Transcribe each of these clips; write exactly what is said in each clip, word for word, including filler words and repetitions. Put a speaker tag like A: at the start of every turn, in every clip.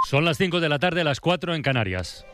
A: Son las cinco de la tarde, las cuatro en Canarias.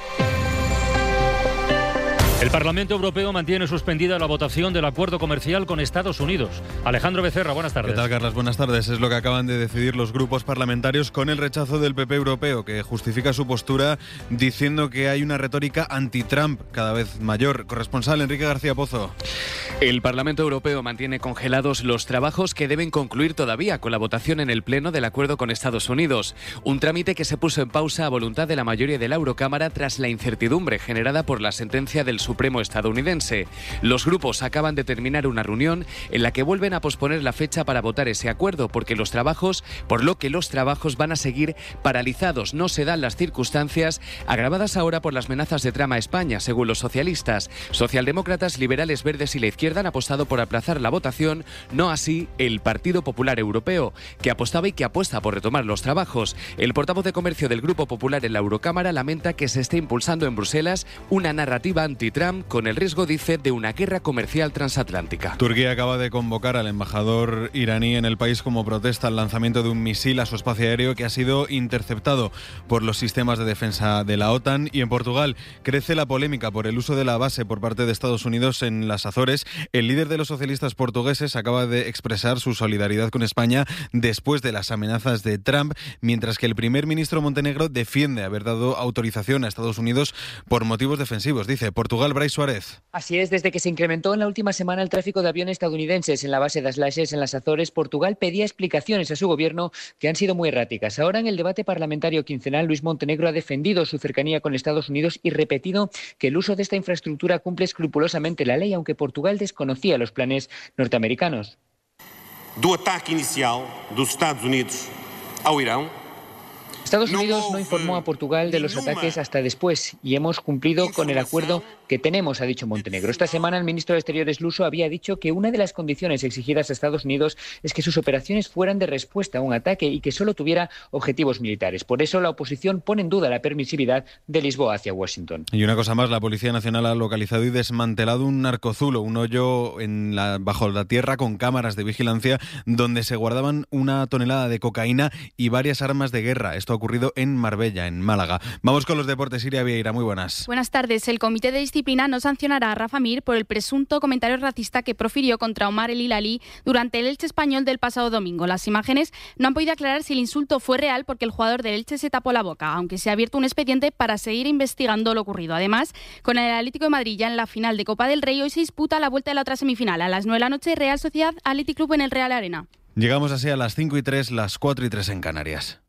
A: El Parlamento Europeo mantiene suspendida la votación del acuerdo comercial con Estados Unidos. Alejandro Becerra, buenas tardes.
B: ¿Qué tal, Carlas? Buenas tardes. Es lo que acaban de decidir los grupos parlamentarios con el rechazo del P P europeo, que justifica su postura diciendo que hay una retórica anti-Trump cada vez mayor. Corresponsal Enrique García Pozo.
C: El Parlamento Europeo mantiene congelados los trabajos que deben concluir todavía con la votación en el Pleno del acuerdo con Estados Unidos. Un trámite que se puso en pausa a voluntad de la mayoría de la Eurocámara tras la incertidumbre generada por la sentencia del Supremo estadounidense. Los grupos acaban de terminar una reunión en la que vuelven a posponer la fecha para votar ese acuerdo, porque los trabajos, por lo que los trabajos van a seguir paralizados. No se dan las circunstancias, agravadas ahora por las amenazas de Trump a España, según los socialistas. Socialdemócratas, liberales, verdes y la izquierda han apostado por aplazar la votación, no así el Partido Popular Europeo, que apostaba y que apuesta por retomar los trabajos. El portavoz de comercio del Grupo Popular en la Eurocámara lamenta que se esté impulsando en Bruselas una narrativa anti-Trump con el riesgo, dice, de una guerra comercial transatlántica.
B: Turquía acaba de convocar al embajador iraní en el país como protesta al lanzamiento de un misil a su espacio aéreo que ha sido interceptado por los sistemas de defensa de la OTAN. Y en Portugal crece la polémica por el uso de la base por parte de Estados Unidos en las Azores. El líder de los socialistas portugueses acaba de expresar su solidaridad con España después de las amenazas de Trump, mientras que el primer ministro Montenegro defiende haber dado autorización a Estados Unidos por motivos defensivos. Dice Portugal, Brais Suárez.
D: Así es, desde que se incrementó en la última semana el tráfico de aviones estadounidenses en la base das Laxes, en las Azores, Portugal pedía explicaciones a su gobierno que han sido muy erráticas. Ahora, en el debate parlamentario quincenal, Luis Montenegro ha defendido su cercanía con Estados Unidos y repetido que el uso de esta infraestructura cumple escrupulosamente la ley, aunque Portugal desconocía los planes norteamericanos.
E: Do ataque inicial dos Estados Unidos ao Irán.
D: Estados Unidos no informó a Portugal de los ataques hasta después y hemos cumplido con el acuerdo que tenemos, ha dicho Montenegro. Esta semana el ministro de Exteriores luso había dicho que una de las condiciones exigidas a Estados Unidos es que sus operaciones fueran de respuesta a un ataque y que solo tuviera objetivos militares. Por eso la oposición pone en duda la permisividad de Lisboa hacia Washington.
B: Y una cosa más, la Policía Nacional ha localizado y desmantelado un narcozulo, un hoyo en la, bajo la tierra con cámaras de vigilancia donde se guardaban una tonelada de cocaína y varias armas de guerra. Esto ha ocurrido en Marbella, en Málaga. Vamos con los deportes. Iria Vieira, muy buenas.
F: Buenas tardes. El Comité de Disciplina no sancionará a Rafa Mir por el presunto comentario racista que profirió contra Omar El Hilali durante el Elche Español del pasado domingo. Las imágenes no han podido aclarar si el insulto fue real porque el jugador del Elche se tapó la boca, aunque se ha abierto un expediente para seguir investigando lo ocurrido. Además, con el Atlético de Madrid ya en la final de Copa del Rey, hoy se disputa la vuelta de la otra semifinal. A las nueve de la noche, Real Sociedad Athletic Club en el Real Arena.
B: Llegamos así a las cinco y tres, las cuatro y tres en Canarias.